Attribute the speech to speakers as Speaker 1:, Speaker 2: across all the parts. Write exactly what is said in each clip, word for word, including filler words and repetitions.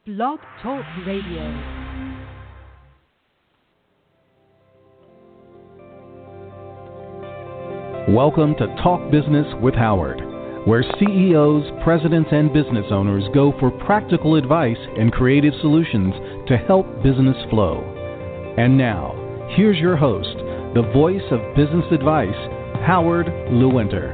Speaker 1: Blog Talk Radio.
Speaker 2: Welcome to Talk Business with Howard, where C E Os, presidents, and business owners go for practical advice and creative solutions to help business flow. And now, here's your host, the voice of business advice, Howard Lewinter.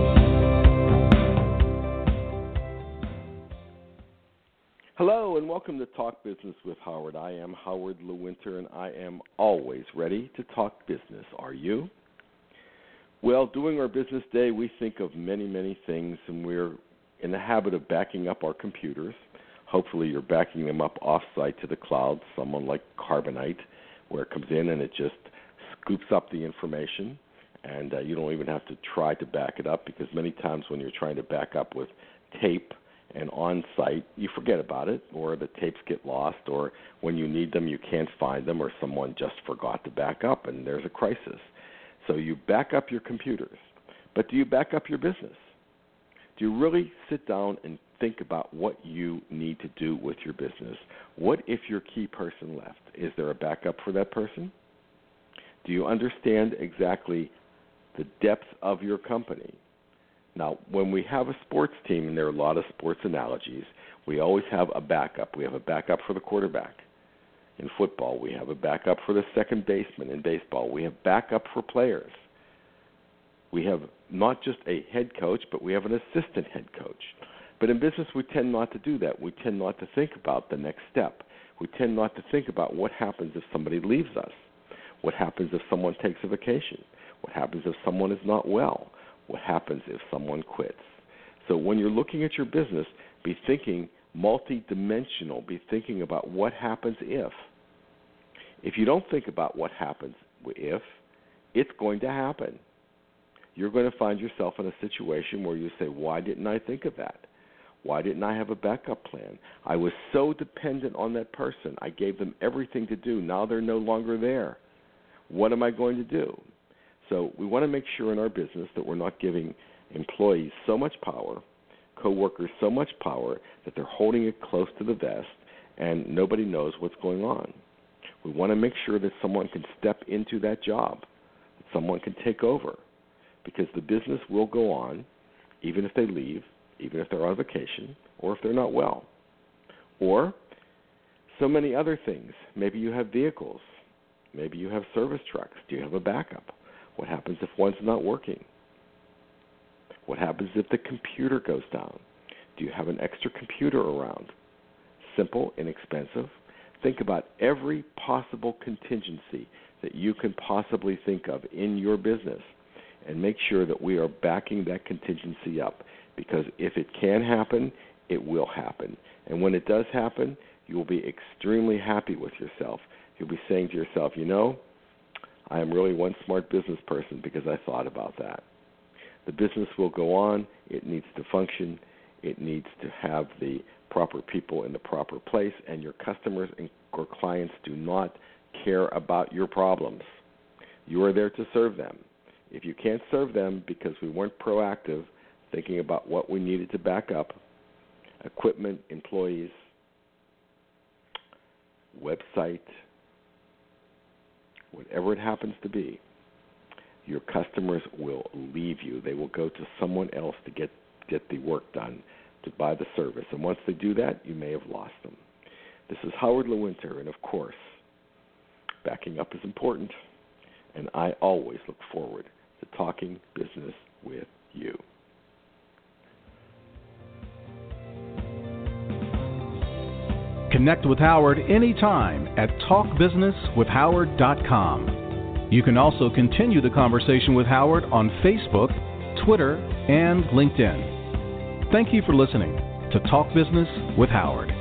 Speaker 3: Hello, and welcome to Talk Business with Howard. I am Howard Lewinter, and I am always ready to talk business. Are you? Well, during our business day, we think of many, many things, and we're in the habit of backing up our computers. Hopefully you're backing them up off-site to the cloud, someone like Carbonite, where it comes in and it just scoops up the information, and uh, you don't even have to try to back it up, because many times when you're trying to back up with tape and on-site, you forget about it, or the tapes get lost, or when you need them, you can't find them, or someone just forgot to back up, and there's a crisis. So you back up your computers, but do you back up your business? Do you really sit down and think about what you need to do with your business? What if your key person left? Is there a backup for that person? Do you understand exactly the depth of your company? Now, when we have a sports team, and there are a lot of sports analogies, we always have a backup. We have a backup for the quarterback. In football, we have a backup for the second baseman. In baseball, we have backup for players. We have not just a head coach, but we have an assistant head coach. But in business, we tend not to do that. We tend not to think about the next step. We tend not to think about what happens if somebody leaves us. What happens if someone takes a vacation? What happens if someone is not well? What happens if someone quits? So when you're looking at your business, be thinking multi-dimensional. Be thinking about what happens if. If you don't think about what happens if, it's going to happen. You're going to find yourself in a situation where you say, why didn't I think of that? Why didn't I have a backup plan? I was so dependent on that person. I gave them everything to do. Now they're no longer there. What am I going to do? So we want to make sure in our business that we're not giving employees so much power, coworkers so much power, that they're holding it close to the vest and nobody knows what's going on. We want to make sure that someone can step into that job, that someone can take over, because the business will go on even if they leave, even if they're on vacation, or if they're not well. Or so many other things. Maybe you have vehicles. Maybe you have service trucks. Do you have a backup? What happens if one's not working? What happens if the computer goes down? Do you have an extra computer around? Simple, inexpensive. Think about every possible contingency that you can possibly think of in your business, and make sure that we are backing that contingency up, because if it can happen, it will happen. And when it does happen, you will be extremely happy with yourself. You'll be saying to yourself, you know, I am really one smart business person because I thought about that. The business will go on. It needs to function. It needs to have the proper people in the proper place, and your customers and or clients do not care about your problems. You are there to serve them. If you can't serve them because we weren't proactive, thinking about what we needed to back up, equipment, employees, website, whatever it happens to be, your customers will leave you. They will go to someone else to get, get the work done, to buy the service. And once they do that, you may have lost them. This is Howard Lewinter, and of course, backing up is important, and I always look forward to talking business with you.
Speaker 2: Connect with Howard anytime at talk business with howard dot com. You can also continue the conversation with Howard on Facebook, Twitter, and LinkedIn. Thank you for listening to Talk Business with Howard.